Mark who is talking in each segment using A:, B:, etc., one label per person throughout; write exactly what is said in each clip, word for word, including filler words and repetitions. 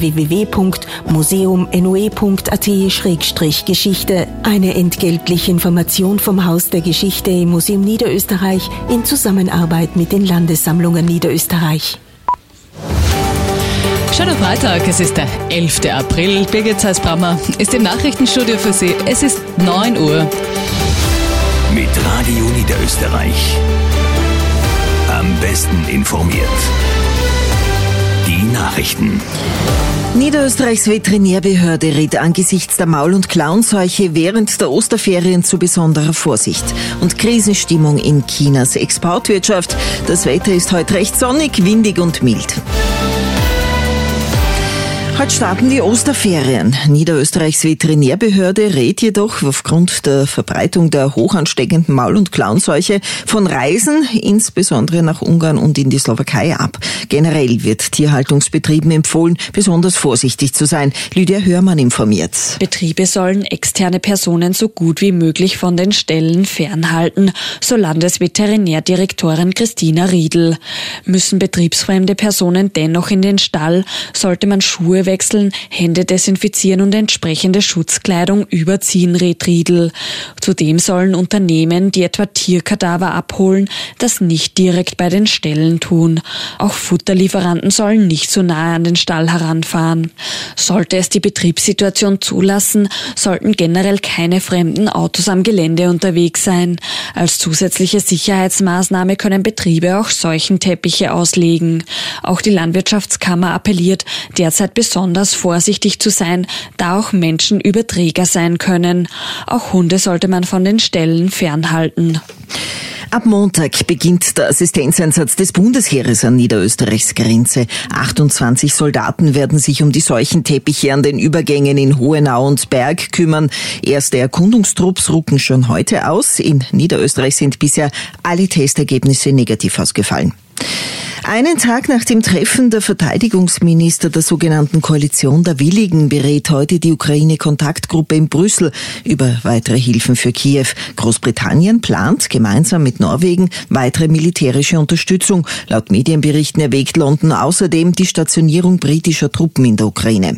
A: w w w punkt museum n o e punkt a t slash geschichte. Eine entgeltliche Information vom Haus der Geschichte im Museum Niederösterreich in Zusammenarbeit mit den Landessammlungen Niederösterreich.
B: Schönen Freitag, es ist der elfter April. Birgit Zeiss-Brammer ist im Nachrichtenstudio für Sie. Es ist neun Uhr.
C: Mit Radio Niederösterreich. Am besten informiert. Die Nachrichten.
D: Niederösterreichs Veterinärbehörde rät angesichts der Maul- und Klauenseuche während der Osterferien zu besonderer Vorsicht. Und Krisenstimmung in Chinas Exportwirtschaft. Das Wetter ist heute recht sonnig, windig und mild. Heute starten die Osterferien. Niederösterreichs Veterinärbehörde rät jedoch aufgrund der Verbreitung der hochansteckenden Maul- und Klauenseuche von Reisen, insbesondere nach Ungarn und in die Slowakei, ab. Generell wird Tierhaltungsbetrieben empfohlen, besonders vorsichtig zu sein. Lydia Hörmann informiert.
E: Betriebe sollen externe Personen so gut wie möglich von den Ställen fernhalten, so Landesveterinärdirektorin Christina Riedl. Müssen betriebsfremde Personen dennoch in den Stall, sollte man Schuhe wechseln, Hände desinfizieren und entsprechende Schutzkleidung überziehen, rät Riedl. Zudem sollen Unternehmen, die etwa Tierkadaver abholen, das nicht direkt bei den Ställen tun. Auch Futterlieferanten sollen nicht so nahe an den Stall heranfahren. Sollte es die Betriebssituation zulassen, sollten generell keine fremden Autos am Gelände unterwegs sein. Als zusätzliche Sicherheitsmaßnahme können Betriebe auch Seuchenteppiche auslegen. Auch die Landwirtschaftskammer appelliert, derzeit besonders vorsichtig zu sein, da auch Menschen Überträger sein können. Auch Hunde sollte man von den Ställen fernhalten.
D: Ab Montag beginnt der Assistenzeinsatz des Bundesheeres an Niederösterreichs Grenze. achtundzwanzig Soldaten werden sich um die Seuchenteppiche an den Übergängen in Hohenau und Berg kümmern. Erste Erkundungstrupps rücken schon heute aus. In Niederösterreich sind bisher alle Testergebnisse negativ ausgefallen. Einen Tag nach dem Treffen der Verteidigungsminister der sogenannten Koalition der Willigen berät heute die Ukraine-Kontaktgruppe in Brüssel über weitere Hilfen für Kiew. Großbritannien plant gemeinsam mit Norwegen weitere militärische Unterstützung. Laut Medienberichten erwägt London außerdem die Stationierung britischer Truppen in der Ukraine.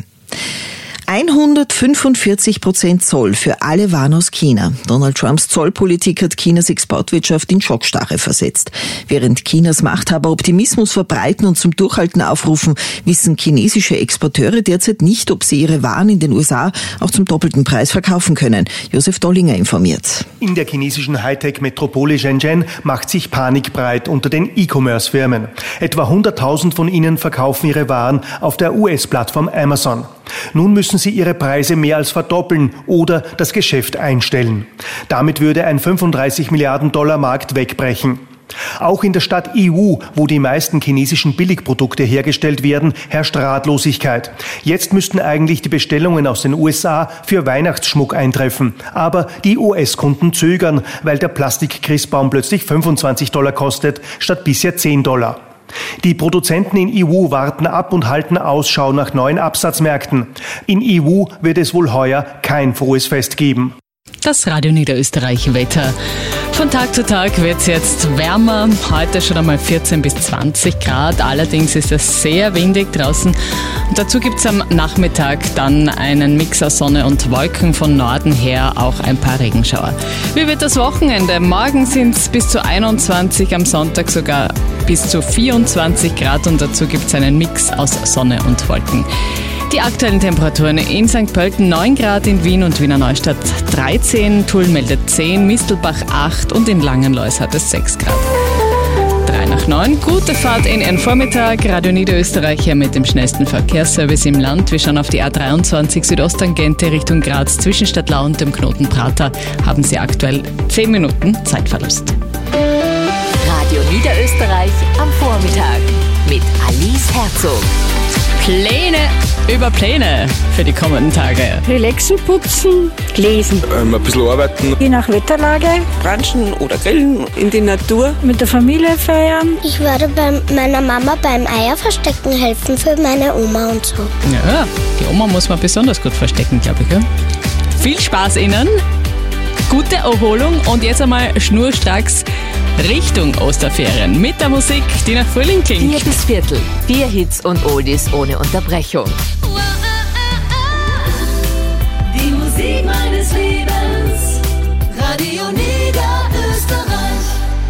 D: hundertfünfundvierzig Prozent Zoll für alle Waren aus China. Donald Trumps Zollpolitik hat Chinas Exportwirtschaft in Schockstarre versetzt. Während Chinas Machthaber Optimismus verbreiten und zum Durchhalten aufrufen, wissen chinesische Exporteure derzeit nicht, ob sie ihre Waren in den U S A auch zum doppelten Preis verkaufen können. Josef Dollinger informiert.
F: In der chinesischen Hightech-Metropole Shenzhen macht sich Panik breit unter den E-Commerce-Firmen. Etwa hunderttausend von ihnen verkaufen ihre Waren auf der U S-Plattform Amazon. Nun müssen sie ihre Preise mehr als verdoppeln oder das Geschäft einstellen. Damit würde ein fünfunddreißig Milliarden Dollar Markt wegbrechen. Auch in der Stadt Yiwu, wo die meisten chinesischen Billigprodukte hergestellt werden, herrscht Ratlosigkeit. Jetzt müssten eigentlich die Bestellungen aus den U S A für Weihnachtsschmuck eintreffen. Aber die U S-Kunden zögern, weil der Plastik-Christbaum plötzlich fünfundzwanzig Dollar kostet, statt bisher zehn Dollar. Die Produzenten in Yiwu warten ab und halten Ausschau nach neuen Absatzmärkten. In Yiwu wird es wohl heuer kein frohes Fest geben.
B: Das Radio Niederösterreich Wetter. Von Tag zu Tag wird es jetzt wärmer. Heute schon einmal vierzehn bis zwanzig Grad. Allerdings ist es sehr windig draußen. Und dazu gibt es am Nachmittag dann einen Mix aus Sonne und Wolken, von Norden her auch ein paar Regenschauer. Wie wird das Wochenende? Morgen sind es bis zu einundzwanzig, am Sonntag sogar bis zu vierundzwanzig Grad und dazu gibt es einen Mix aus Sonne und Wolken. Die aktuellen Temperaturen: in Sankt Pölten neun Grad, in Wien und Wiener Neustadt dreizehn, Tulln meldet zehn, Mistelbach acht und in Langenlois hat es sechs Grad. drei nach neun, gute Fahrt in Ihren Vormittag. Radio Niederösterreich hier mit dem schnellsten Verkehrsservice im Land. Wir schauen auf die A dreiundzwanzig Südosttangente Richtung Graz zwischen Stadtlau und dem Knoten Prater. Haben Sie aktuell zehn Minuten Zeitverlust.
G: Radio Niederösterreich am Vormittag mit Alice Herzog.
B: Pläne über Pläne für die kommenden Tage.
H: Relaxen, putzen, lesen.
I: Ähm, ein bisschen arbeiten.
H: Je nach Wetterlage.
I: Brunchen oder grillen in die Natur.
H: Mit der Familie feiern.
J: Ich werde bei meiner Mama beim Eierverstecken helfen für meine Oma und so.
B: Ja, die Oma muss man besonders gut verstecken, glaube ich. Ja? Viel Spaß Ihnen, gute Erholung und jetzt einmal schnurstracks Richtung Osterferien mit der Musik, die nach Frühling klingt.
G: Vier bis Viertel, vier Hits und Oldies ohne Unterbrechung.
K: Musik meines Lebens. Radio Niederösterreich.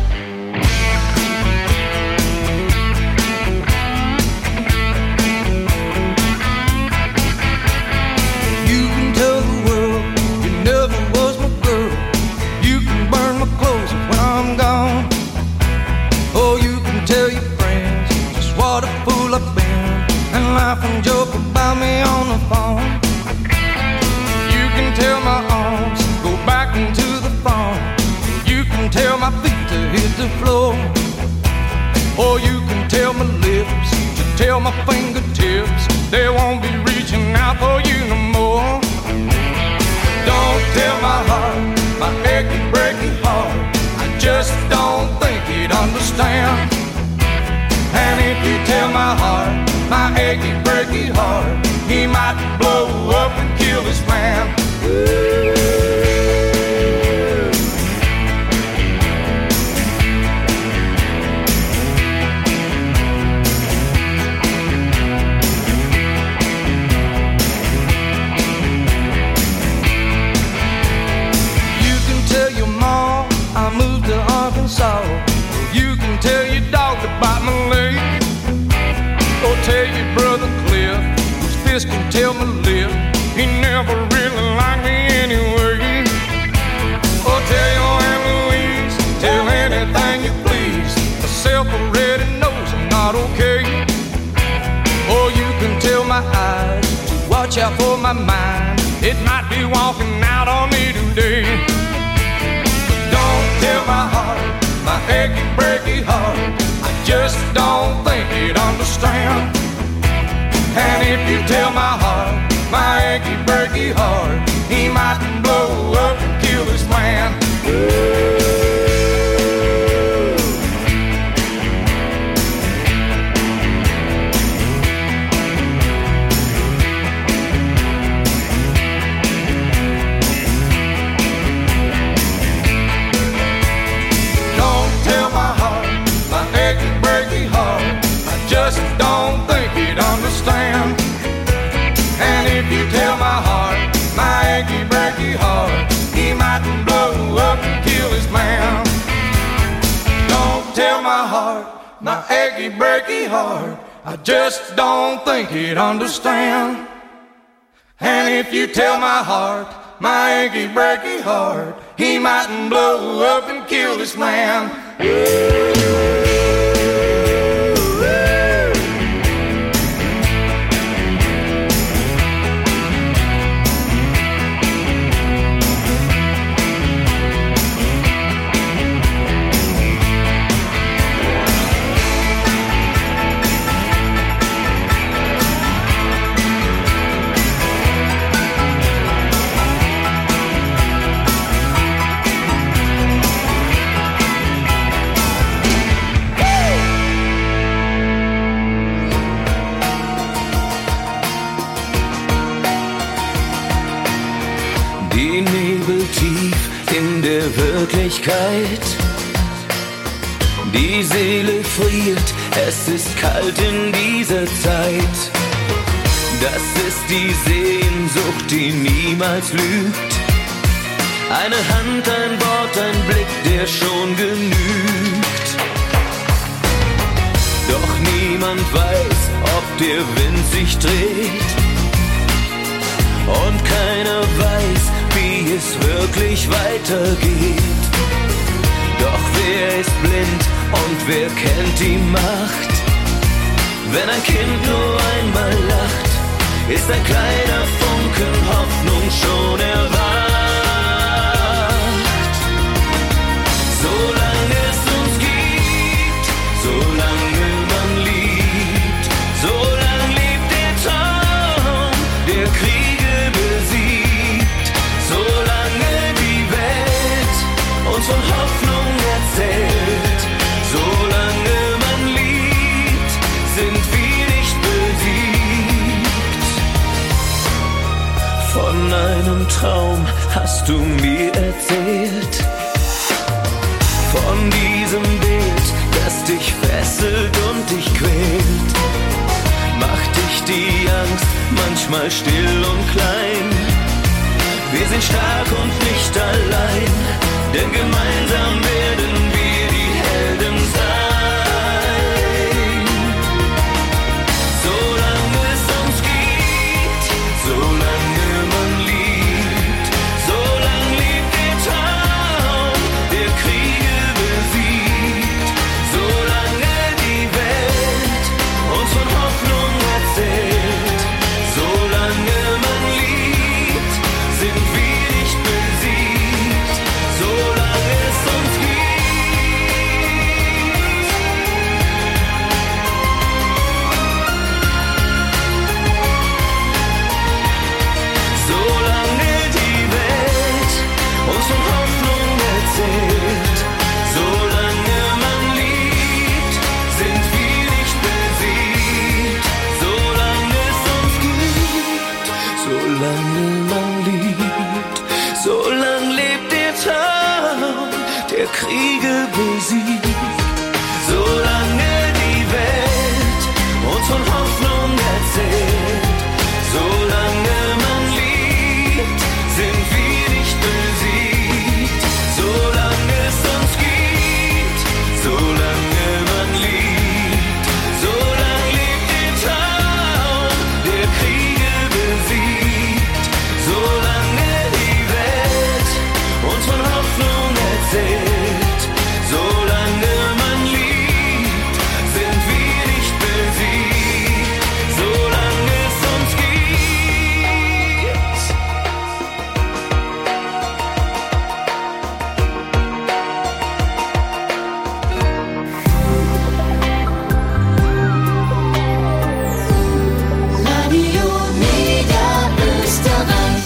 L: You can tell the world you never was my girl. You can burn my clothes when I'm gone. Oh, you can tell your friends just what a fool I've been, and laugh and joke about me on the phone. You can tell my arms go back into the farm. You can tell my feet to hit the floor. Or you can tell my lips to tell my fingertips they won't be reaching out for you no more. Don't tell my heart, my achy, breaky heart, I just don't think he'd understand. And if you tell my heart, my achy, breaky heart, he might blow up and kill this man. You can tell your mom I moved to Arkansas. You can tell your dog to bite my leg. Or tell your brother Cliff, whose fist can tell my lip, he never really liked me anyway. Or tell your Aunt Louise, tell anything you please, myself already knows I'm not okay. Or you can tell my eyes to watch out for my mind, it might be walking out on me today. But don't tell my heart, my achy, breaky heart, I just don't think he'd understand. And if you tell my heart, my achy, breaky heart, he might blow up and kill this man. Don't tell my heart, my achy, breaky heart, I just don't think he'd understand. And if you tell my heart, my achy, breaky heart, he might blow up and kill his man. Don't tell my heart, my achy, breaky heart, I just don't think he'd understand. And if you tell my heart, my achy, breaky heart, he might blow up and kill this man.
M: Die Nebel tief in der Wirklichkeit, die Seele friert, es ist kalt in dieser Zeit. Das ist die Sehnsucht, die niemals lügt. Eine Hand, ein Wort, ein Blick, der schon genügt. Doch niemand weiß, ob der Wind sich dreht. Und keiner weiß, wie es wirklich weitergeht. Doch wer ist blind und wer kennt die Macht? Wenn ein Kind nur einmal lacht, ist ein kleiner Funken Hoffnung schon erwacht. Solange es uns gibt, solange man liebt, solange lebt der Traum, der Kriege besiegt, solange die Welt uns von Hoffnung erzählt, solange man liebt, sind wir nicht besiegt. Von einem Traum hast du mir erzählt, von diesem Bild, das dich fesselt und dich quält. Macht dich die Angst manchmal still und klein, Wir sind stark und nicht allein, denn gemeinsam werden wir die Helden sein. Solange es uns gibt, solange man liebt, solange lebt der Traum, der Kriege besiegt. Solange die Welt uns von Hoffnung erzählt, solange man liebt, sind wir nicht besiegt. Solange es uns gibt. Solange die Welt uns von Hoffnung erzählt, solange man liebt, sind wir nicht besiegt. Solange es uns gibt, solange man liebt, solange lebt der Traum, der Kriege besiegt. Solange die Welt uns von Hoffnung erzählt, solange man liebt, sind wir nicht besiegt. Solange es uns gibt, solange man liebt, solange lebt der Traum, der Kriege besiegt. Solange die Welt uns von Hoffnung erzählt, solange man liebt, sind wir nicht besiegt. Solange es uns gibt.
K: Radio Niederösterreich.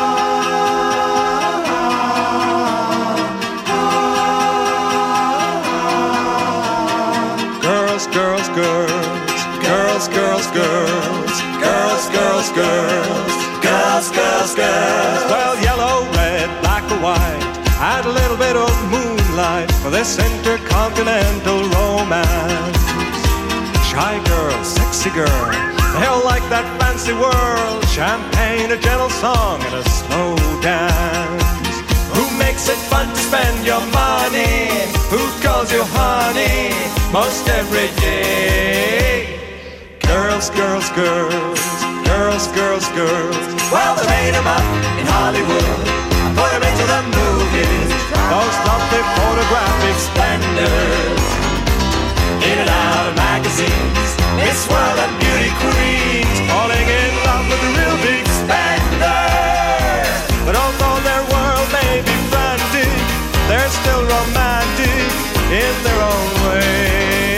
L: Girls, girls, girls, girls, girls, girls, girls, girls, girls, girls, girls, girls. Well, yellow, red, black or white, add a little bit of moonlight for this intercontinental romance. Shy girl, sexy girl, they all like that fancy world. Champagne, a gentle song, and a slow dance. Who makes it fun to spend your money? Who calls you honey most every day? Girls, girls, girls, girls, girls, girls. Well, they made 'em up in Hollywood, put 'em into the movies. Those lovely photographic splendors, in and out of magazines. Miss World and beauty queens, falling in love with the real big spenders. But although their world may be frantic, they're still romantic in their own way.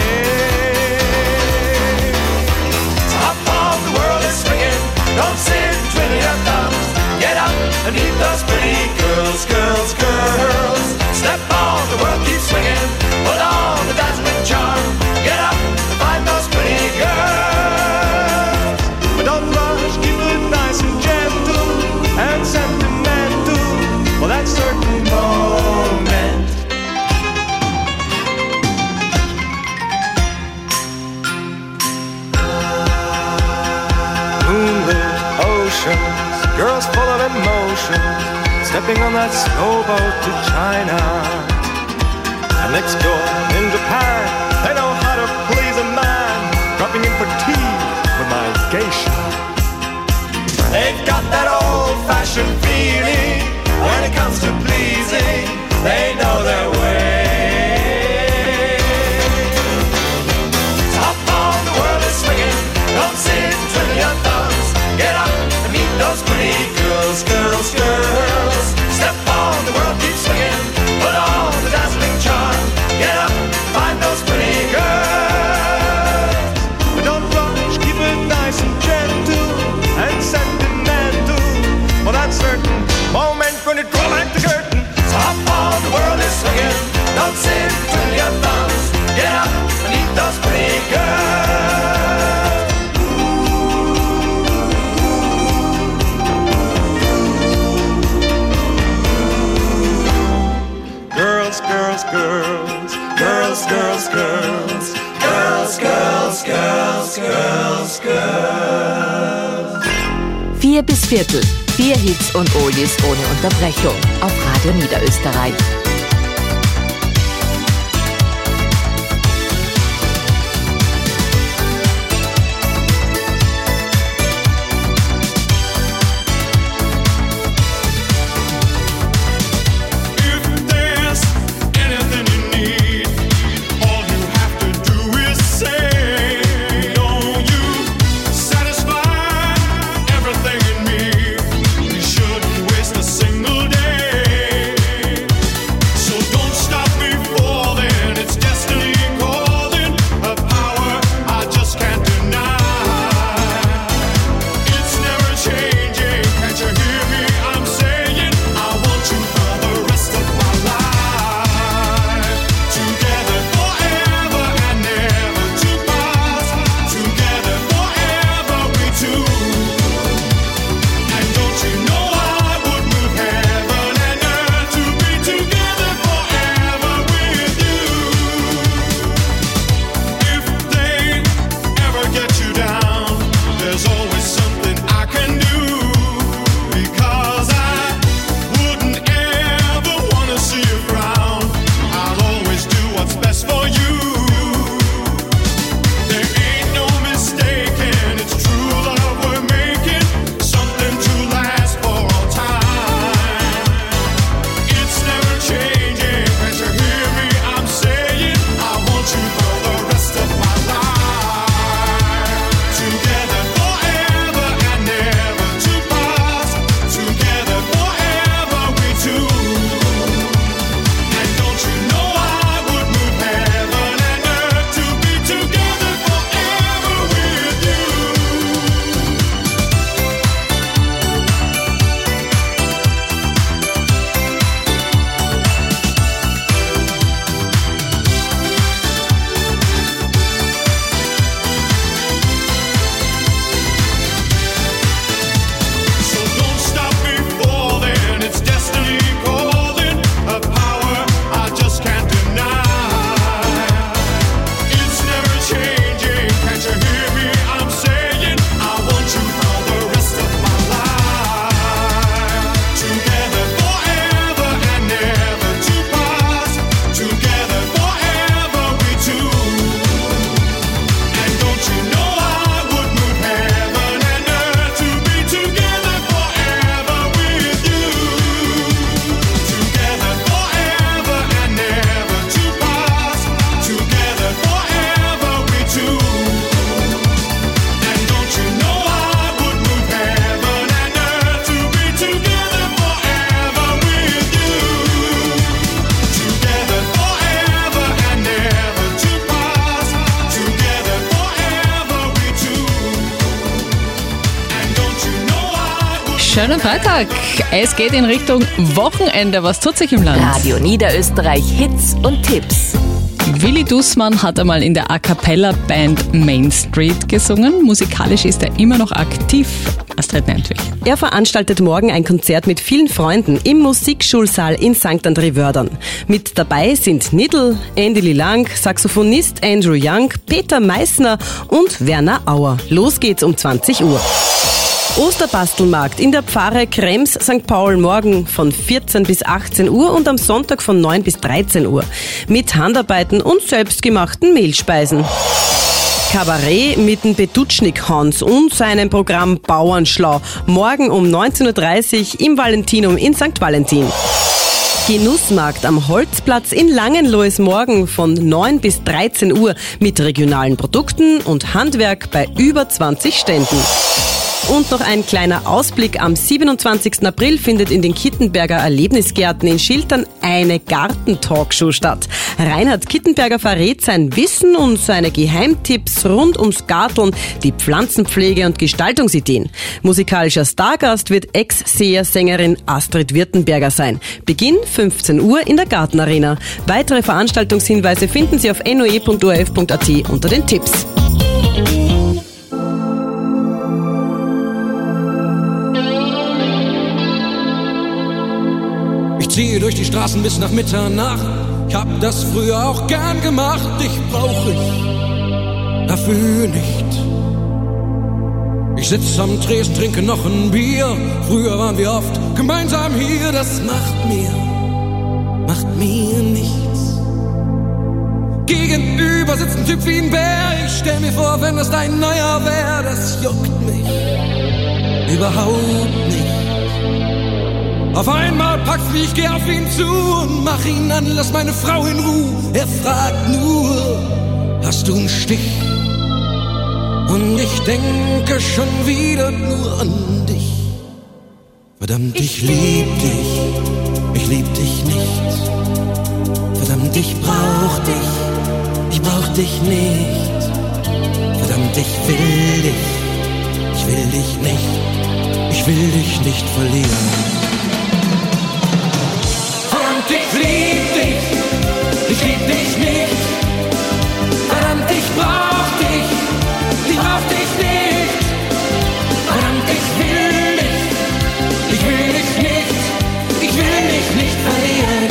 L: Top of the world is swinging, don't sit twiddling your thumbs. Get up and meet those pretty girls, girls, girls. Step on, the world keeps swinging, put on the dazzling charm. Get up and find those pretty girls. But don't rush, keep it nice and gentle and sentimental for that certain moment. Moonlit oceans, girls full of emotion, stepping on that slow boat to China. And next door in Japan, they know how to please a man, dropping in for tea with my geisha. They've got that old-fashioned feeling when it comes to pleasing. They know their way. Top of the world is swinging, don't sit twiddling your thumbs. Get up and meet those pretty girls, girls, girls. Step on, the world keeps swinging, put on the dazzling charm. Get up, find those pretty girls. But don't rush, keep it nice and gentle and sentimental for that certain moment when you draw back the curtain. Top of the world is swinging, don't sit twiddling your thumbs. Get up and meet those pretty girls.
G: vier bis Viertel. Vier Hits und Oldies ohne Unterbrechung auf Radio Niederösterreich.
B: Schönen Freitag. Es geht in Richtung Wochenende. Was tut sich im Land?
G: Radio Niederösterreich Hits und Tipps.
B: Willi Dussmann hat einmal in der A-Cappella-Band Main Street gesungen. Musikalisch ist er immer noch aktiv. Astrid Nentwich.
N: Er veranstaltet morgen ein Konzert mit vielen Freunden im Musikschulsaal in Sankt André-Wördern. Mit dabei sind Nidl, Andy Lilang, Saxophonist Andrew Young, Peter Meissner und Werner Auer. Los geht's um zwanzig Uhr. Osterbastelmarkt in der Pfarre Krems Sankt Paul morgen von vierzehn bis achtzehn Uhr und am Sonntag von neun bis dreizehn Uhr. Mit Handarbeiten und selbstgemachten Mehlspeisen. Kabarett mit dem Betutschnik Hans und seinem Programm Bauernschlau. Morgen um neunzehn Uhr dreißig im Valentinum in Sankt Valentin. Genussmarkt am Holzplatz in Langenloh ist morgen von neun bis dreizehn Uhr mit regionalen Produkten und Handwerk bei über zwanzig Ständen. Und noch ein kleiner Ausblick. Am siebenundzwanzigsten April findet in den Kittenberger Erlebnisgärten in Schiltern eine Gartentalkshow statt. Reinhard Kittenberger verrät sein Wissen und seine Geheimtipps rund ums Garteln, die Pflanzenpflege und Gestaltungsideen. Musikalischer Stargast wird Ex-Seher-Sängerin Astrid Wirtenberger sein. Beginn fünfzehn Uhr in der Gartenarena. Weitere Veranstaltungshinweise finden Sie auf n o e punkt o r f punkt a t unter den Tipps.
L: Ich ziehe durch die Straßen bis nach Mitternacht. Ich hab das früher auch gern gemacht. Dich brauch ich dafür nicht. Ich Ich sitz am Tresen, trinke noch ein Bier. Früher waren wir oft gemeinsam hier. Das macht mir, macht mir nichts. Gegenüber sitzt ein Typ wie ein Bär. Ich stell mir vor, wenn das dein neuer wär, das juckt mich überhaupt nicht. Auf einmal packt's mich, ich geh auf ihn zu und mach ihn an, lass meine Frau in Ruhe. Er fragt nur, hast du einen Stich? Und ich denke schon wieder nur an dich. Verdammt, ich lieb dich, ich lieb dich nicht. Verdammt, ich brauch dich, ich brauch dich nicht. Verdammt, ich will dich, ich will dich nicht. Ich will dich nicht verlieren. Verdammt, ich lieb dich, ich lieb dich nicht. Verdammt, ich brauch dich, ich brauch dich nicht. Verdammt, ich will dich, ich will dich nicht. Ich will dich nicht verlieren.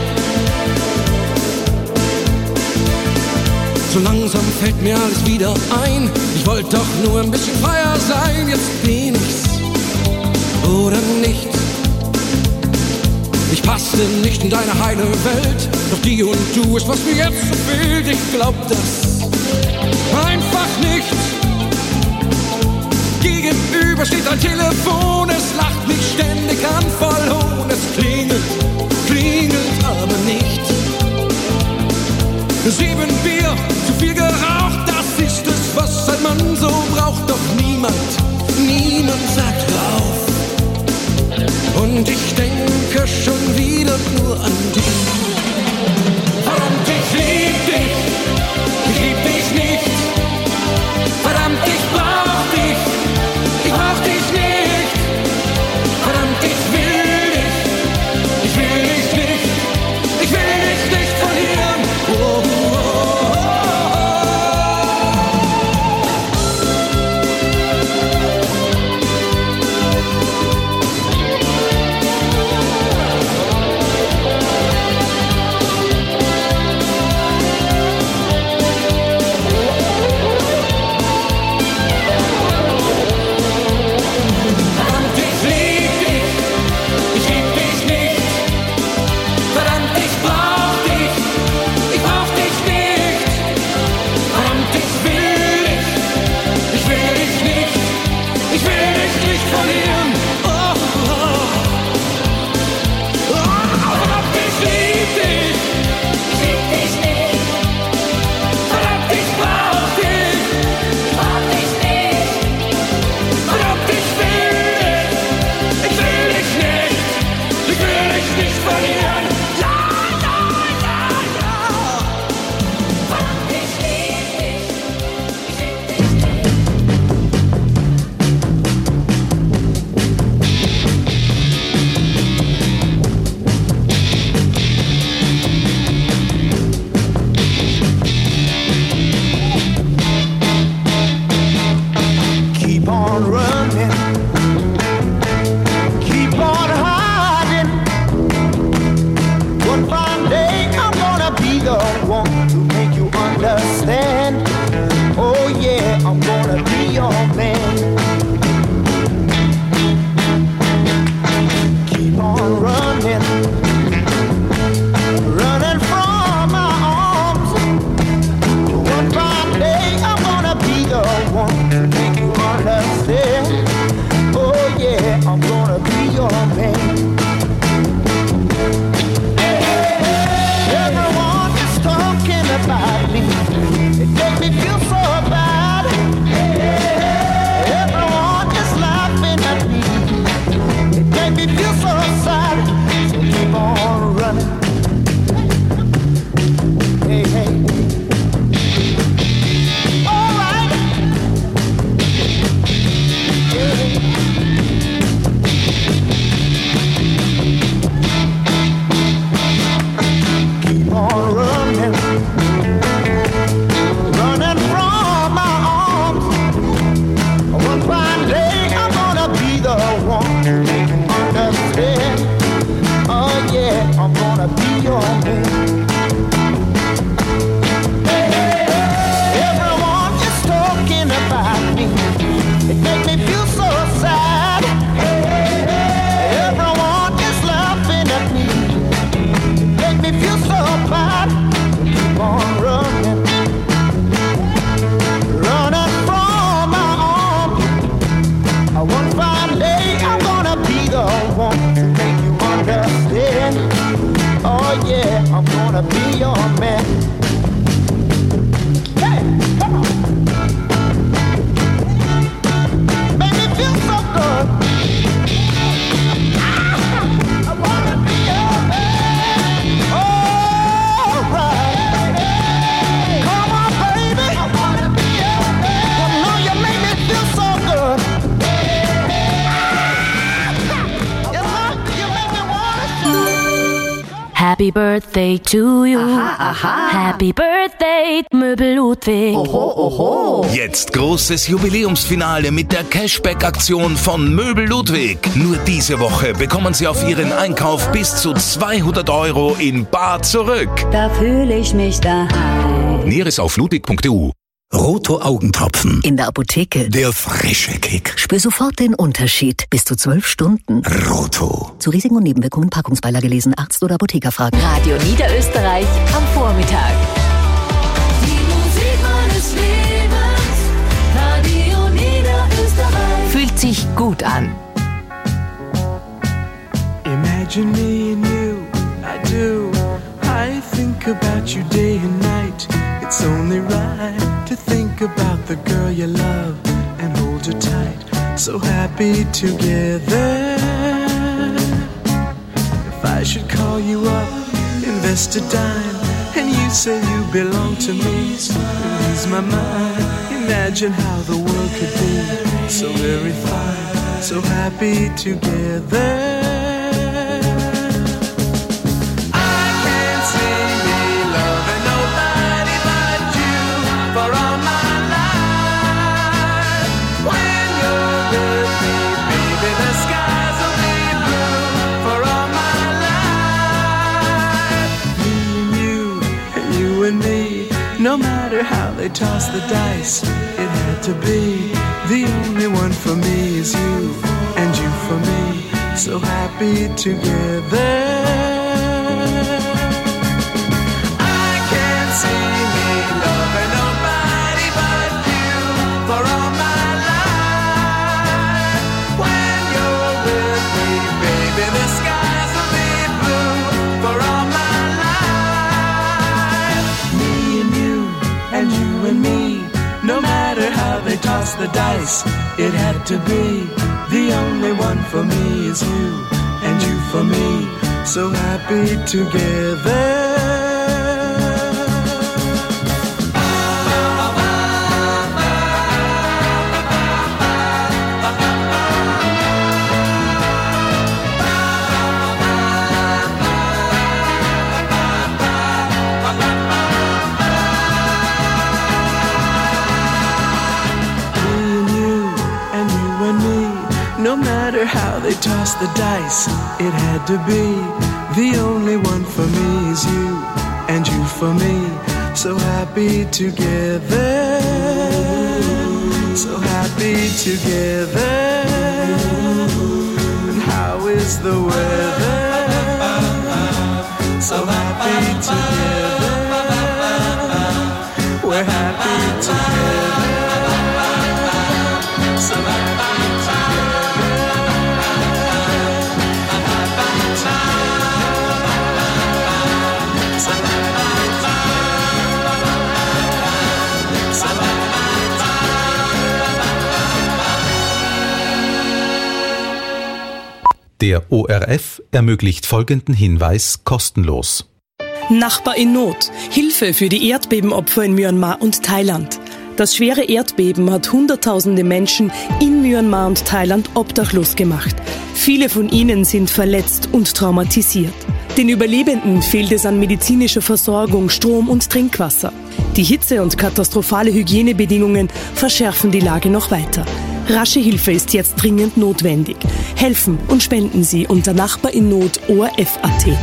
L: So langsam fällt mir alles wieder ein. Ich wollte doch nur ein bisschen freier sein. Jetzt bin ich's oder nicht. Ich passte nicht in deine heile Welt. Doch die und du ist, was mir jetzt so fehlt. Ich glaub das einfach nicht. Gegenüber steht ein Telefon. Es lacht mich ständig an, voll Hohn. Es klingelt, klingelt aber nicht. Sieben Bier, zu viel geraucht, das ist es, was ein Mann so braucht. Doch niemand, niemand sagt hör auf. Und ich denke schon wieder nur an dich. Verdammt, ich lieb dich, ich lieb dich nicht. Verdammt, ich brauch dich, ich brauch dich nicht. Verdammt, ich will dich, ich will dich nicht. Ich will dich nicht verlieren. Oh, oh, oh.
O: Everyone is talking about me. It makes me feel wanna be your man. Hey, come on. Make me feel so good. I wanna be your man. All right. Come on, baby. I wanna be your man. You know you make me feel so good.
P: Happy Birthday to you. Aha, aha. Happy Birthday, Möbel Ludwig.
O: Oho, oho.
C: Jetzt großes Jubiläumsfinale mit der Cashback-Aktion von Möbel Ludwig. Nur diese Woche bekommen Sie auf Ihren Einkauf bis zu zweihundert Euro in bar zurück.
P: Da fühle ich mich daheim.
C: Näheres auf ludwig punkt e u.
Q: Roto Augentropfen.
P: In der Apotheke.
Q: Der frische Kick.
P: Spür sofort den Unterschied. Bis zu zwölf Stunden.
Q: Roto.
P: Zu Risiken und Nebenwirkungen Packungsbeilage lesen. Arzt oder Apotheker fragen.
G: Radio Niederösterreich am Vormittag.
K: Die Musik meines Lebens. Radio Niederösterreich.
G: Fühlt sich gut an.
R: Imagine me and you, I do. I think about you day and night. It's only right to think about the girl you love and hold her tight. So happy together. If I should call you up, invest a dime, and you say you belong to me, ease my mind. Imagine how the world could be so very fine, so happy together. No matter how they toss the dice, it had to be. The only one for me is you, and you for me, so happy together. I can't see me loving nobody but you for all my life. When you're with me, baby, the skies will be blue for all my life. Me and you, and you and me, no matter how they toss the dice, it had to be. The only one for me is you, and you for me, so happy together. No matter how they toss the dice, it had to be. The only one for me is you, and you for me, so happy together. So happy together. And how is the weather? So happy together. We're happy together. So happy together.
S: Der O R F ermöglicht folgenden Hinweis kostenlos.
T: Nachbar in Not. Hilfe für die Erdbebenopfer in Myanmar und Thailand. Das schwere Erdbeben hat Hunderttausende Menschen in Myanmar und Thailand obdachlos gemacht. Viele von ihnen sind verletzt und traumatisiert. Den Überlebenden fehlt es an medizinischer Versorgung, Strom und Trinkwasser. Die Hitze und katastrophale Hygienebedingungen verschärfen die Lage noch weiter. Rasche Hilfe ist jetzt dringend notwendig. Helfen und spenden Sie unter Nachbar in Not O R F Punkt A T.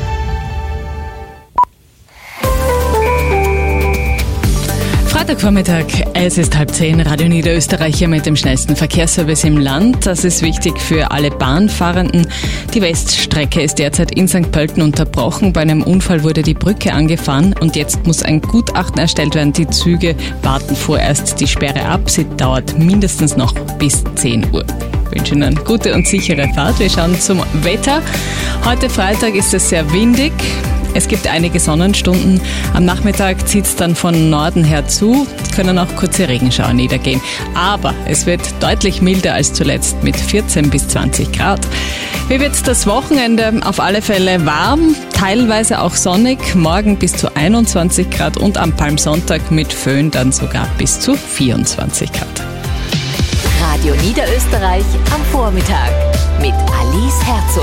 B: Freitagvormittag, es ist halb zehn, Radio Niederösterreich mit dem schnellsten Verkehrsservice im Land. Das ist wichtig für alle Bahnfahrenden. Die Weststrecke ist derzeit in Sankt Pölten unterbrochen. Bei einem Unfall wurde die Brücke angefahren und jetzt muss ein Gutachten erstellt werden. Die Züge warten vorerst die Sperre ab. Sie dauert mindestens noch bis zehn Uhr. Ich wünsche Ihnen eine gute und sichere Fahrt. Wir schauen zum Wetter. Heute Freitag ist es sehr windig. Es gibt einige Sonnenstunden. Am Nachmittag zieht es dann von Norden her zu. Es können auch kurze Regenschauer niedergehen. Aber es wird deutlich milder als zuletzt mit vierzehn bis zwanzig Grad. Wie wird das Wochenende? Auf alle Fälle warm, teilweise auch sonnig. Morgen bis zu einundzwanzig Grad und am Palmsonntag mit Föhn dann sogar bis zu vierundzwanzig Grad.
G: Radio Niederösterreich am Vormittag mit Alice Herzog.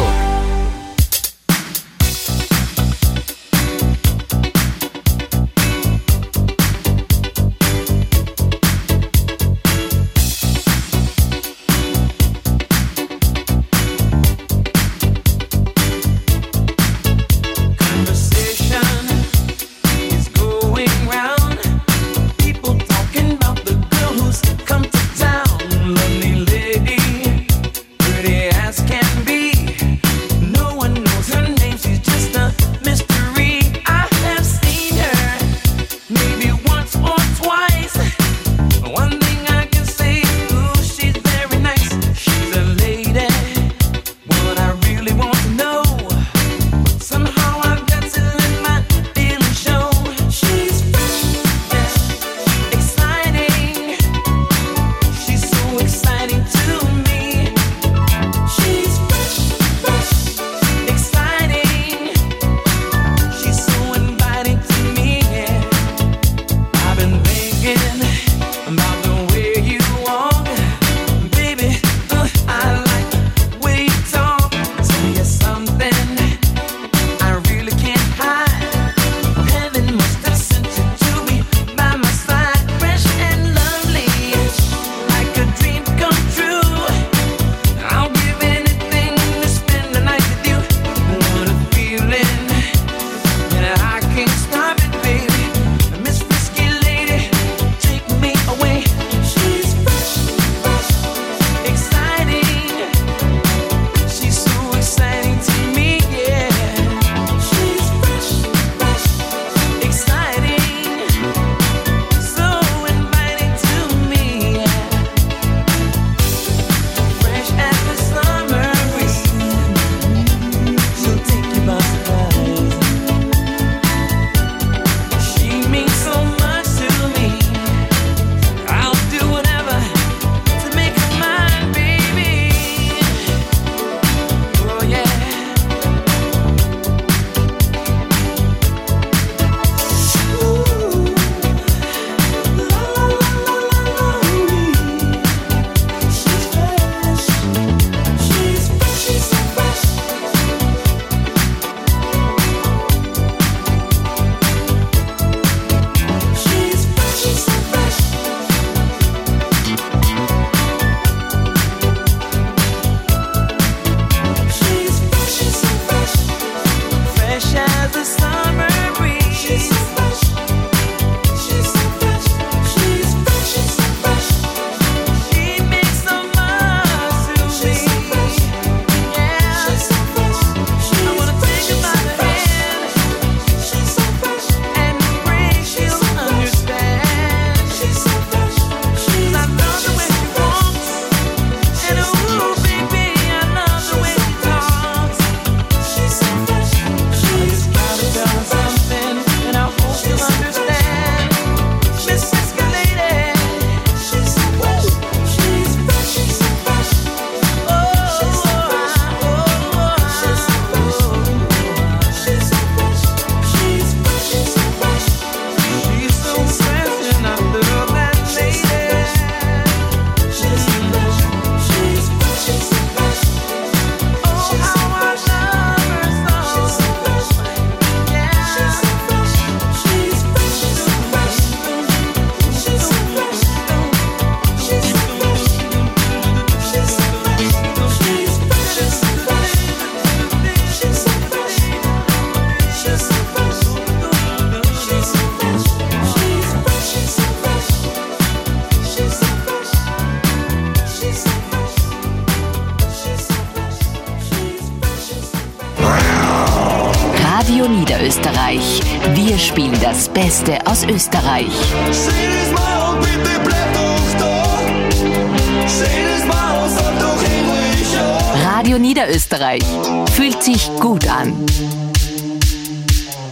G: Radio Niederösterreich. Wir spielen das Beste aus Österreich.
O: Jedes Mal und bitte bleib doch da. Jedes Mal und sag doch ruhig ja.
G: Radio Niederösterreich. Fühlt sich gut an.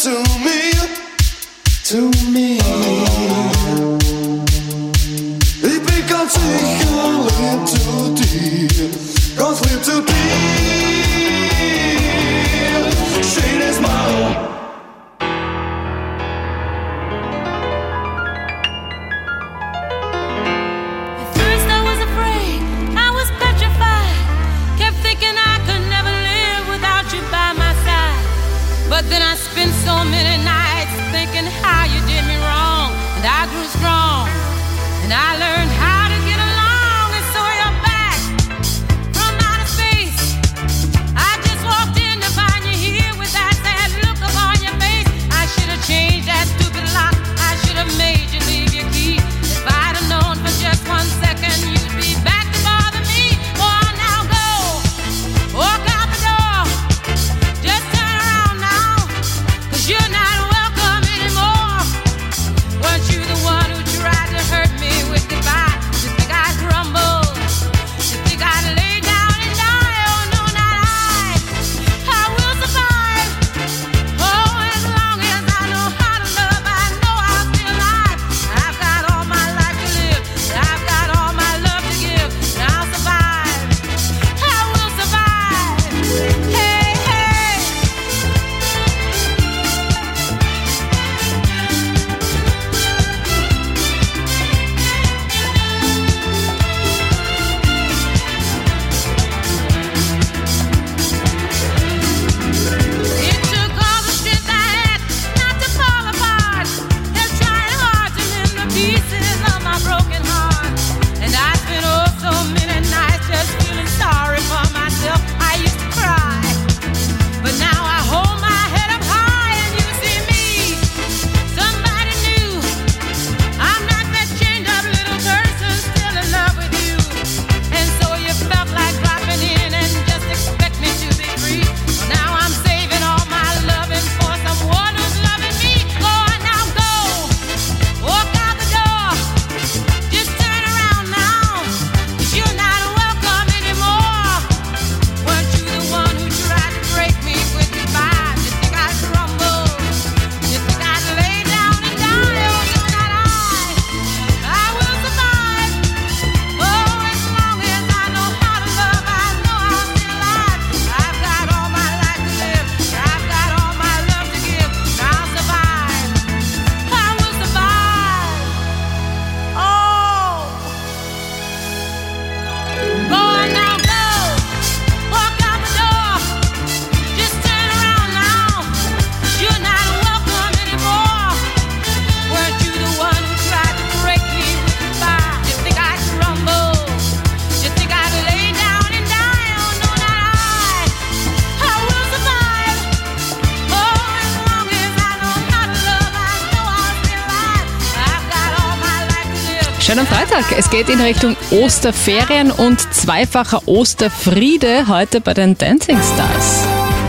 O: to me, to me. Ich bin ganz sicher, lieb zu dir, ganz lieb zu dir. Schönes Mal.
K: But then I spent so many nights thinking how you did me wrong, and I grew strong, and I learned how to get along, and so you're back from outer space. I just walked in to find you here with that sad look upon your face. I should have changed that stupid lock. I should have made you leave your key. If I'd have known for just one second you'd be back to bother me. Oh, now go, walk out the door. Just turn around now. You're not welcome anymore. Weren't you the one who tried to hurt me with goodbye? You think I'd crumble? You think I'd lay down and die? Oh no, not I. I will survive. Oh, as long as I know how to love, I know I'll be alive. I've got all my life to live. I've got all my love to give. And I'll survive. I will survive. Hey, hey. It took all the strength I had not to fall apart. They're trying hard to mend the pieces of my broken heart. And I spent oh so many nights just feeling sorry for myself. I used to cry, but now I hold my head up high and you see me, somebody new. I'm not that chained up little person still in love with you. And so you felt like dropping in and just expect me to be free. Well, now I'm saving all my loving for someone who's loving me. Go on now, go, walk out the door. Just turn around now, 'cause you're not welcome anymore. Weren't you the one who tried to break me with goodbye? You think I'd crumble? You think I'd lay down and die? Oh no, not I. I will survive. Oh, as long as I know how to love, I know I'll be alive. I've got all my life to live. I've got all my love to give. And I'll survive. I will survive. Oh. Go on now, go. Walk out the door. Just turn around now. 'Cause you're not welcome anymore. Weren't you the one who tried to break me with goodbye? You think I'd crumble? You think I'd lay down and die? Oh no, not I. I will survive. Oh, as long as I know how to love, I know I'll be alive. I've got all my life to live.
B: Schönen Freitag. Es geht in Richtung Osterferien und zweifacher Osterfriede heute bei den Dancing Stars.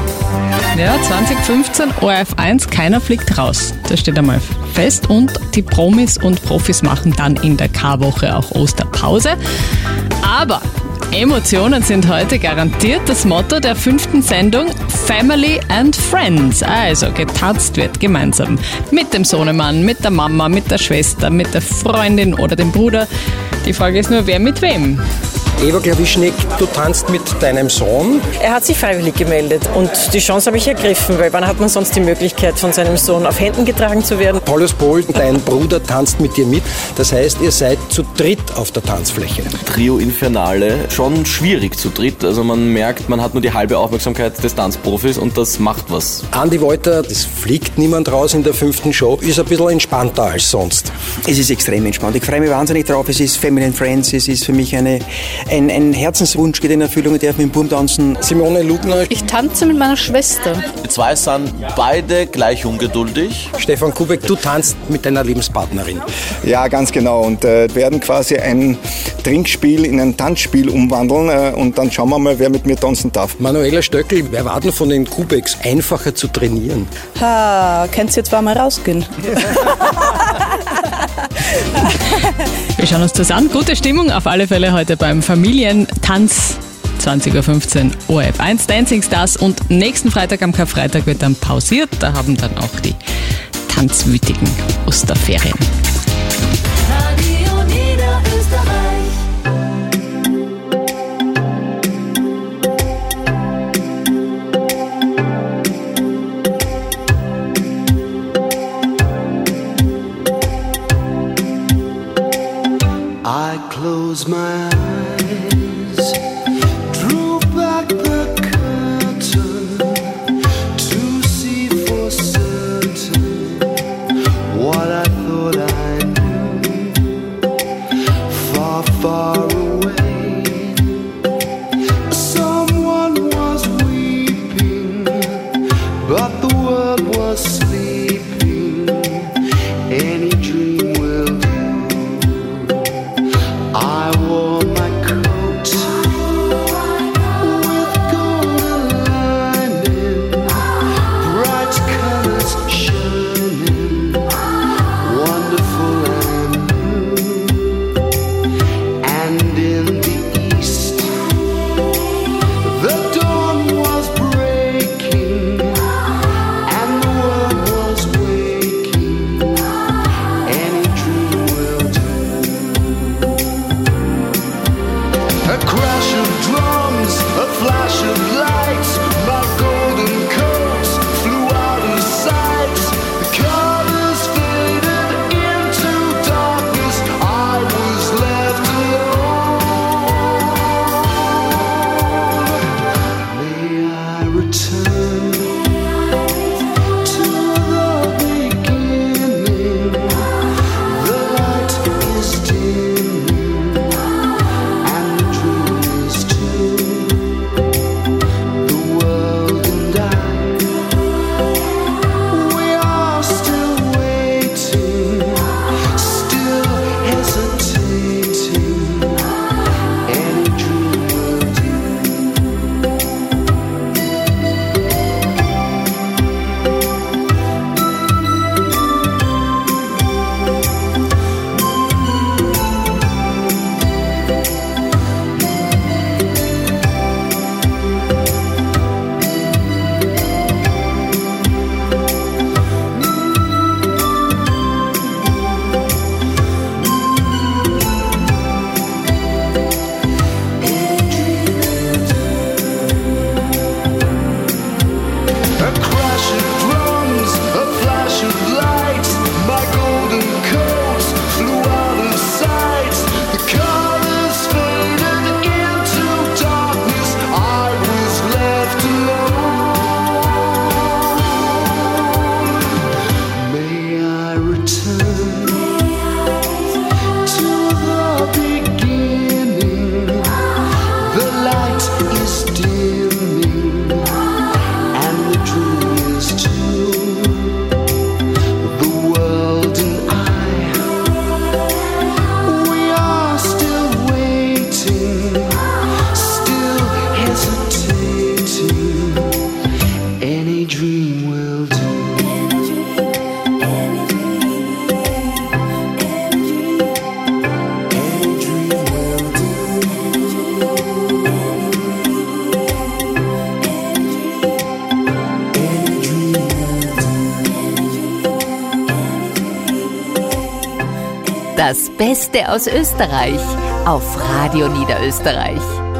B: Ja, zwanzig fünfzehn O R F eins, keiner fliegt raus. Das steht einmal fest und die Promis und Profis machen dann in der Karwoche auch Osterpause. Aber Emotionen sind heute garantiert das Motto der fünften Sendung Family and Friends. Also getanzt wird gemeinsam mit dem Sohnemann, mit der Mama, mit der Schwester, mit der Freundin oder dem Bruder. Die Frage ist nur, wer mit wem?
U: Eva Klawischnik, du tanzt mit deinem Sohn.
V: Er hat sich freiwillig gemeldet und die Chance habe ich ergriffen, weil wann hat man sonst die Möglichkeit, von seinem Sohn auf Händen getragen zu werden?
U: Paulus Pohl, dein Bruder tanzt mit dir mit. Das heißt, ihr seid zu dritt auf der Tanzfläche.
W: Trio Infernale, schon schwierig zu dritt. Also man merkt, man hat nur die halbe Aufmerksamkeit des Tanzprofis und das macht was.
U: Andi Wolter, es fliegt niemand raus in der fünften Show, ist ein bisschen entspannter als sonst.
X: Es ist extrem entspannt. Ich freue mich wahnsinnig drauf. Es ist Family and Friends. Es ist für mich eine, ein, ein Herzenswunsch geht in Erfüllung. Ich darf mit dem Bum tanzen.
U: Simone Lugner.
Y: Ich tanze mit meiner Schwester.
W: Die zwei sind beide gleich ungeduldig.
U: Stefan Kubek, du tanzt mit deiner Lebenspartnerin.
Z: Ja, ganz genau. Und äh, werden quasi ein Trinkspiel in ein Tanzspiel umwandeln. Äh, und dann schauen wir mal, wer mit mir tanzen darf.
U: Manuela Stöckel, wer war denn von den Kubeks einfacher zu trainieren?
Y: Ha, könnt ihr jetzt mal rausgehen?
B: Wir schauen uns das an. Gute Stimmung auf alle Fälle heute beim Familientanz zwanzig Uhr fünfzehn O R F eins Dancing Stars und nächsten Freitag am Karfreitag wird dann pausiert. Da haben dann auch die tanzwütigen Osterferien.
K: Radio Niederösterreich.
R: I close my eyes, drew back the curtain to see for certain what I thought I knew. Far, far away, someone was weeping, but the world was sleeping. Any dream will do. I wore my coat with golden lining, bright colors shining, wonderful and new. And in the east, the dawn was breaking, and the world was waking. Any dream will do. A crash of drums, a flash of lights, my golden coat flew out of sight. The colors faded into darkness, I was left alone. May I return to the beginning? The light is dimming, and the dream is too. The world and I, we are still waiting, still hesitating. Any dream will do. A crash of drums, a flash of light, my golden coat flew out of sight. The colors faded into darkness, I was left alone. May I return to the beginning? The light is dimming, and the dream is too. The world and I, we are still waiting, still hesitating. Any dream will do. Any dream will do.
G: Das Beste aus Österreich auf Radio Niederösterreich.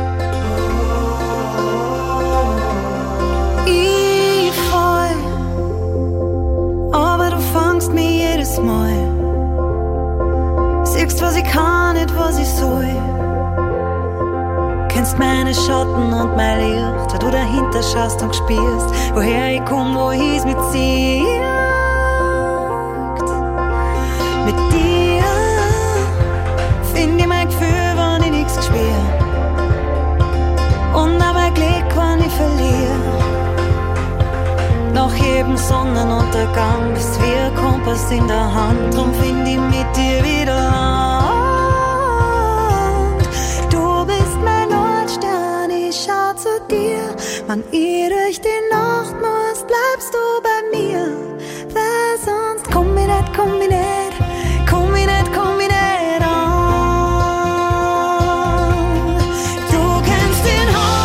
A: Ich fall, aber du fangst mich jedes Mal. Siehst, was ich kann, nicht was ich soll. Kennst meine Schatten und mein Licht, weil du dahinter schaust und spürst, woher ich komm, wo ich's mit zieht. Mit dir find ich mein Gefühl, wenn ich nichts spür. Und auch mein Glück, wenn ich verliere. Nach jedem Sonnenuntergang bist wie ein Kompass in der Hand, drum find ich mit dir wieder Land. Du bist mein Nordstern, ich schau zu dir. Wann ich durch die Nacht muss, bleibst du bei mir. Weil sonst komm ich nicht, komm ich nicht, komm ich nicht, komm ich nicht an. Du kennst den Horn.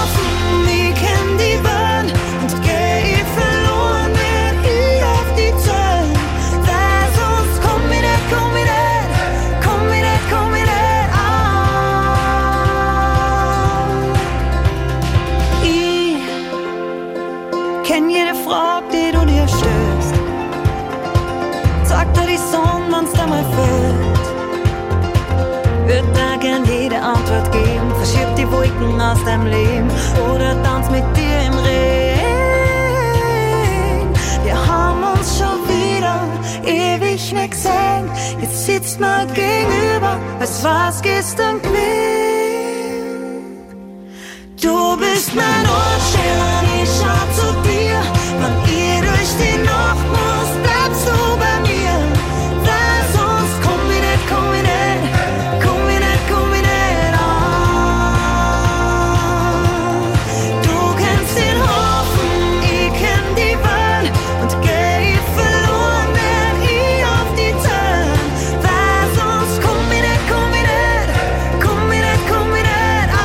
A: die Sonne, wenn's dir mal fällt. Würd da gern jede Antwort geben, verschieb die Wolken aus deinem Leben oder tanz mit dir im Regen. Wir haben uns schon wieder ewig nicht gesehen, jetzt sitzt mir gegenüber, als war's gestern gewesen. Du bist mein Nordstern, ich schau zu dir, wann ich durch die Nacht muss, bleibst du bei mir, weil sonst komm ich nicht, komm ich nicht, komm ich nicht, komm ich nicht an. Du kennst den Hafen, ich kenn die Welt und geh verloren, wenn ich auf die Türen, weil sonst komm ich nicht, komm ich nicht, komm ich nicht, komm ich nicht an.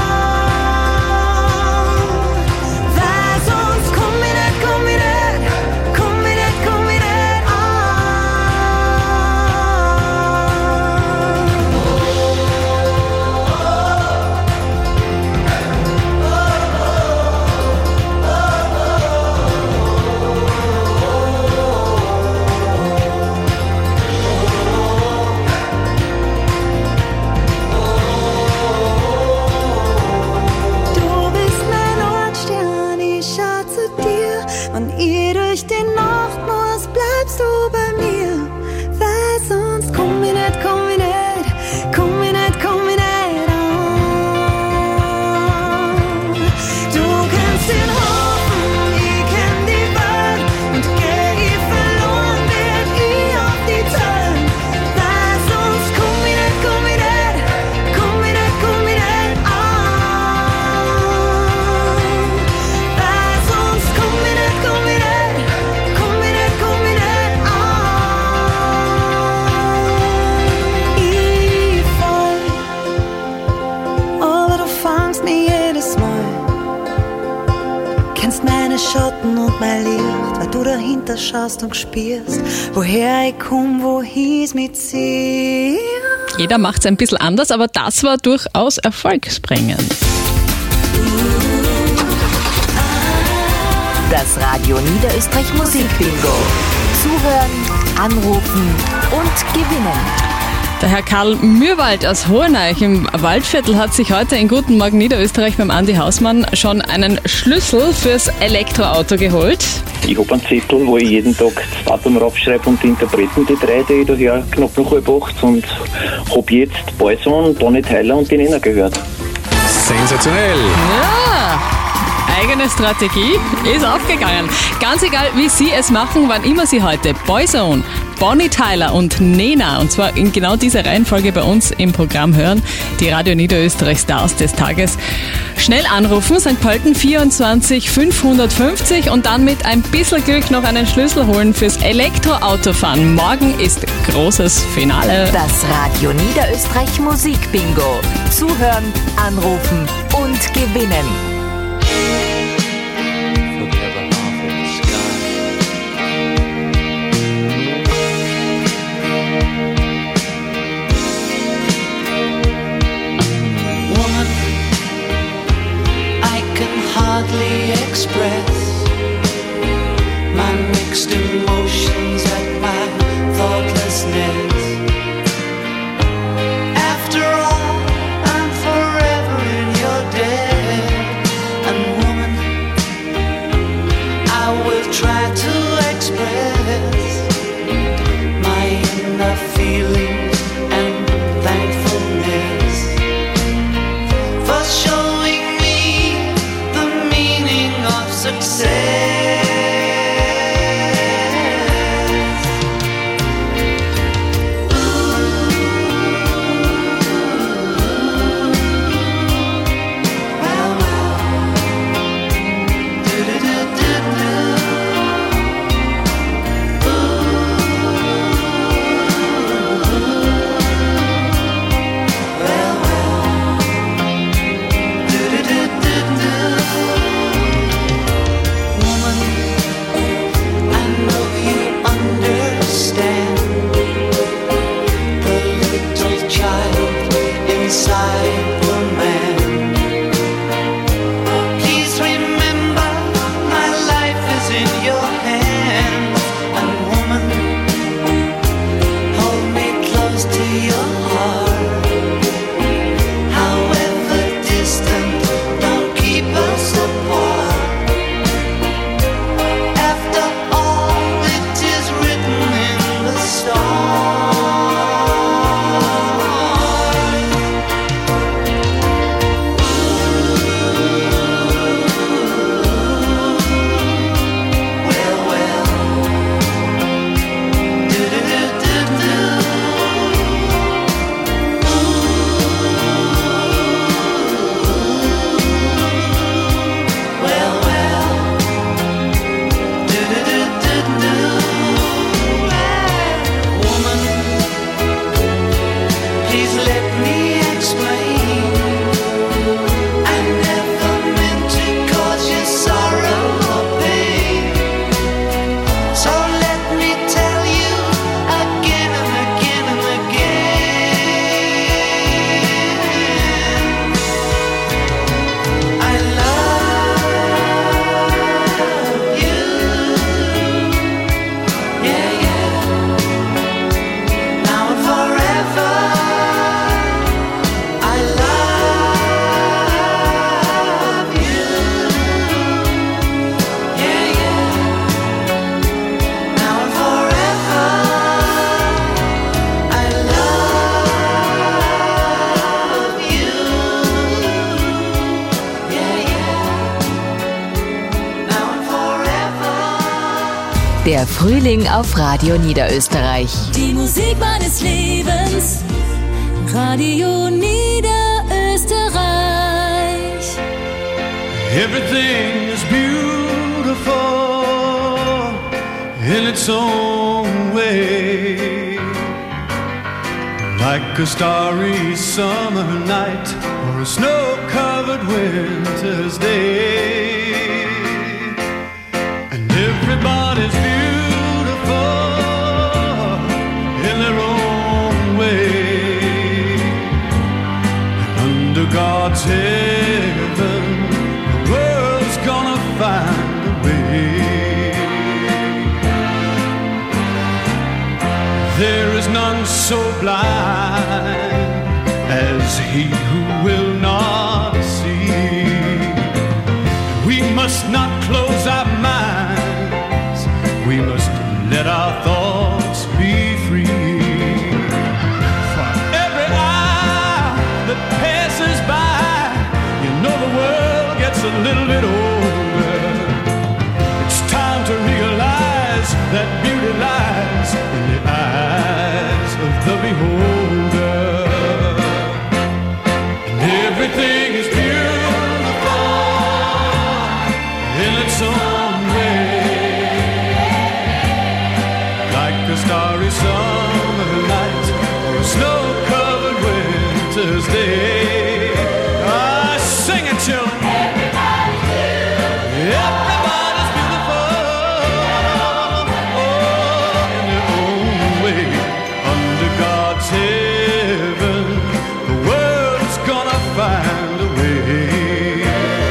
A: Weil sonst komm ich nicht, komm ich nicht, komm ich nicht, komm ich nicht Du bist mein Nordstern, ich schau zu dir, wann ich durch die Nacht muss, bleibst du bei mir, weil sonst komm ich nicht, komm ich nicht, komm ich nicht, komm ich nicht an. Du kennst den Hafen, ich kenn die Welt und geh verloren, wenn ich auf die Türen, weil sonst komm ich nicht, komm ich nicht, komm ich nicht, komm ich nicht an. Weil sonst komm ich nicht, komm ich nicht, komm ich nicht, komm ich nicht an. Ich fall, aber du fangst mich jedes Mal. Kennst meine Schatten und mein Licht, weil du dahinter schaust und spürst, woher ich komm, wohin es mich zieht.
B: Jeder macht's ein bisschen anders, aber das war durchaus erfolgsbringend.
G: Das Radio Niederösterreich Musikbingo. Zuhören, anrufen und gewinnen.
B: Der Herr Karl Mürwald aus Hoheneich im Waldviertel hat sich heute in Guten Morgen Niederösterreich beim Andi Hausmann schon einen Schlüssel fürs Elektroauto geholt.
D: Ich habe einen Zettel, wo ich jeden Tag das Datum raufschreibe und die Interpreten, die drei, die ich da höre, knapp nach halb acht, und habe jetzt Balson, Bonnie Tyler und die Nena gehört.
E: Sensationell!
B: Ja, eigene Strategie ist aufgegangen. Ganz egal, wie Sie es machen, wann immer Sie heute Boyzone, Bonnie Tyler und Nena, und zwar in genau dieser Reihenfolge bei uns im Programm hören, die Radio Niederösterreich Stars des Tages. Schnell anrufen, Sankt Pölten vierundzwanzig fünfhundertfünfzig und dann mit ein bisschen Glück noch einen Schlüssel holen fürs Elektroautofahren. Morgen ist großes Finale.
G: Das Radio Niederösterreich Musikbingo. Zuhören, anrufen und gewinnen.
F: Hardly express my mixed emotions at my thoughtlessness. After all, I'm forever in your debt.
G: Der Frühling auf Radio Niederösterreich.
H: Die Musik meines Lebens, Radio Niederösterreich.
R: Everything is beautiful in its own way, like a starry summer night or a snow-covered winter's day. And everybody's beautiful in their own way. And under God's heaven, the world's gonna find a way. There is none so blind as he who will not see. We must not close our minds, we must let our thoughts be free. For every hour that passes by, you know the world gets a little bit older. It's time to realize that beauty lies in the eyes of the beholder. And everything is beautiful in its own way, like a starry summer night or a snow-covered winter's day. Ah, sing it, children. Everybody's beautiful. Everybody's beautiful. Oh, in their own way. Under God's heaven, the world's gonna find a way.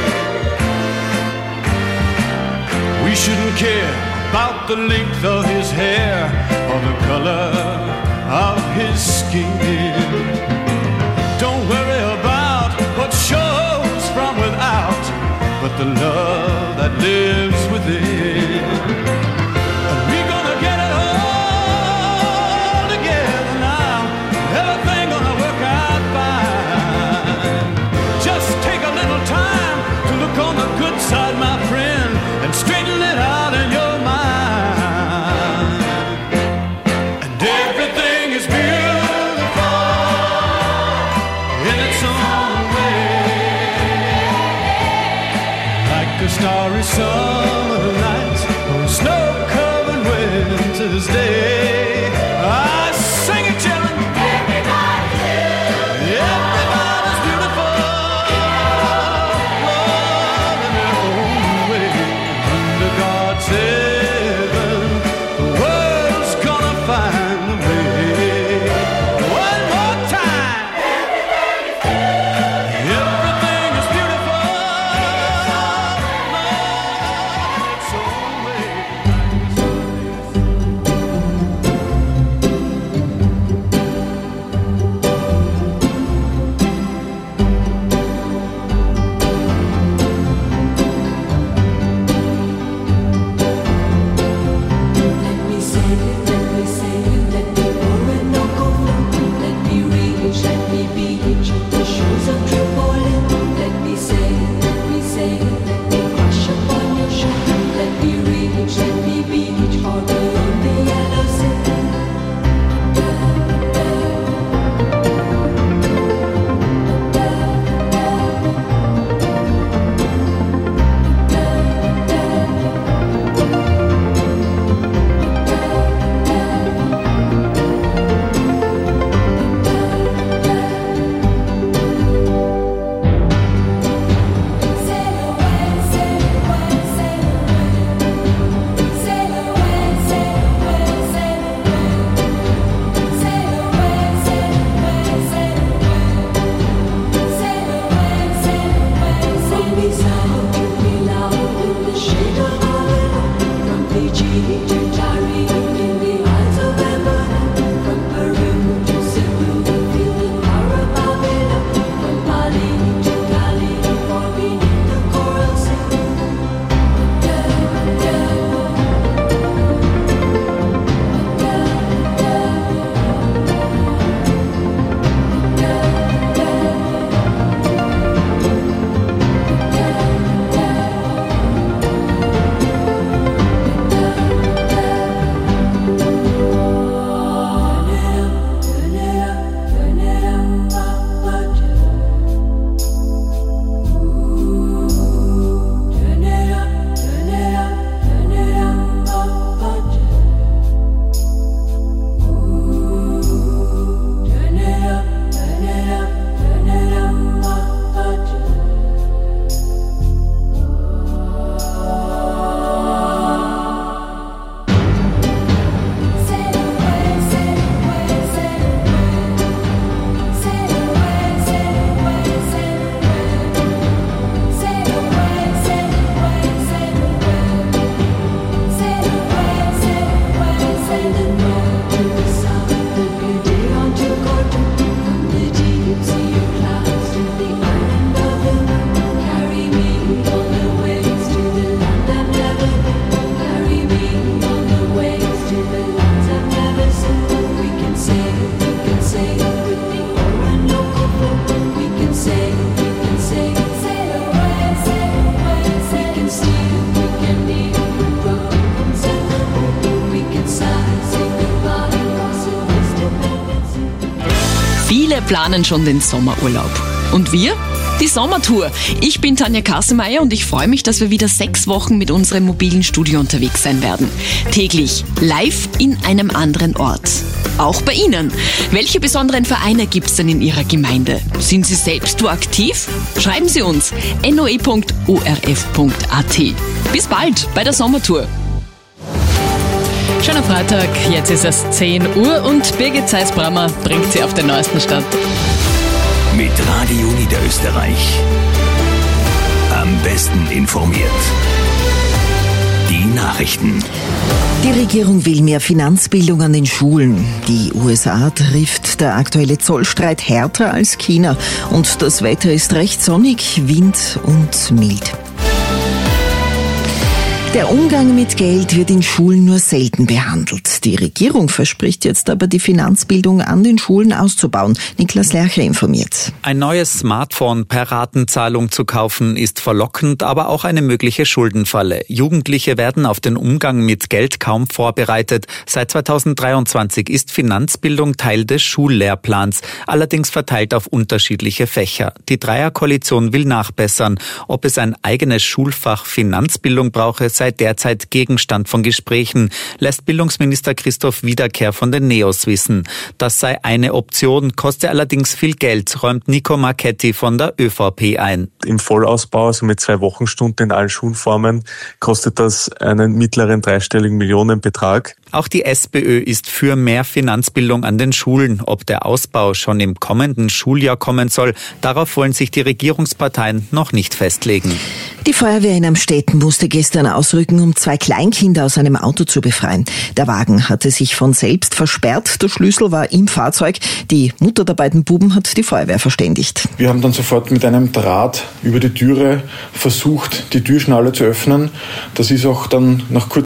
R: We shouldn't care about the length of his hair or the color of his skin. Don't worry about what shows from without, but the love that lives within. And we're gonna get it all together now. Everything gonna work out fine. Just take a little time to look on the good side, my friend, and straighten it out in your mind. And everything is beautiful in its own way, like a starry summer night or a snow-covered winter's day. I sing it, children. Everybody's beautiful. Everybody's beautiful. Love in their own way. Under God's heaven, the world's gonna find a way. One more time. Everything is beautiful.
B: Viele planen schon den Sommerurlaub. Und wir? Die Sommertour. Ich bin Tanja Kassemeyer und ich freue mich, dass wir wieder sechs Wochen mit unserem mobilen Studio unterwegs sein werden. Täglich live in einem anderen Ort. Auch bei Ihnen. Welche besonderen Vereine gibt es denn in Ihrer Gemeinde? Sind Sie selbst so aktiv? Schreiben Sie uns noe punkt o r f punkt a t. Bis bald bei der Sommertour. Schöner Freitag, jetzt ist es zehn Uhr und Birgit Zeiss-Brammer bringt Sie auf den neuesten Stand.
Q: Mit Radio Niederösterreich. Am besten informiert. Die Nachrichten.
C: Die Regierung will mehr Finanzbildung an den Schulen. Die U S A trifft der aktuelle Zollstreit härter als China. Und das Wetter ist recht sonnig, Wind und mild. Der Umgang mit Geld wird in Schulen nur selten behandelt. Die Regierung verspricht jetzt aber, die Finanzbildung an den Schulen auszubauen. Niklas Lercher informiert.
I: Ein neues Smartphone per Ratenzahlung zu kaufen ist verlockend, aber auch eine mögliche Schuldenfalle. Jugendliche werden auf den Umgang mit Geld kaum vorbereitet. Seit zweitausenddreiundzwanzig ist Finanzbildung Teil des Schullehrplans, allerdings verteilt auf unterschiedliche Fächer. Die Dreierkoalition will nachbessern. Ob es ein eigenes Schulfach Finanzbildung brauche, sei derzeit Gegenstand von Gesprächen, lässt Bildungsminister Christoph Wiederkehr von den Neos wissen. Das sei eine Option, koste allerdings viel Geld, räumt Nico Marchetti von der ÖVP ein.
J: Im Vollausbau, also mit zwei Wochenstunden in allen Schulformen, kostet das einen mittleren dreistelligen Millionenbetrag.
I: Auch die SPÖ ist für mehr Finanzbildung an den Schulen. Ob der Ausbau schon im kommenden Schuljahr kommen soll, darauf wollen sich die Regierungsparteien noch nicht festlegen.
C: Die Feuerwehr in Amstetten musste gestern ausrücken, um zwei Kleinkinder aus einem Auto zu befreien. Der Wagen hatte sich von selbst versperrt, der Schlüssel war im Fahrzeug. Die Mutter der beiden Buben hat die Feuerwehr verständigt.
L: Wir haben dann sofort mit einem Draht über die Türe versucht, die Türschnalle zu öffnen. Das ist auch dann nach kurzer